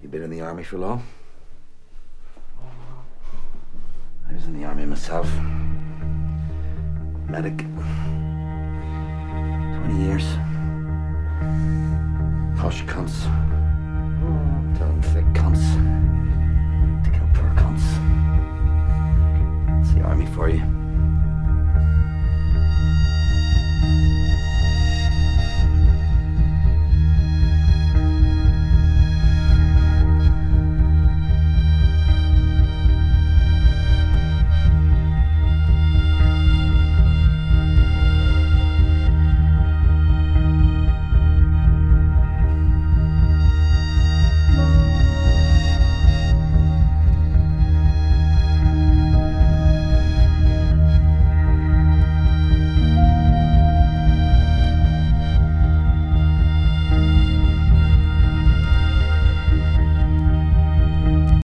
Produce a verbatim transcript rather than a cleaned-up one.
You been in the army for long? I was in the army myself. Medic. Twenty years. Hush cunts.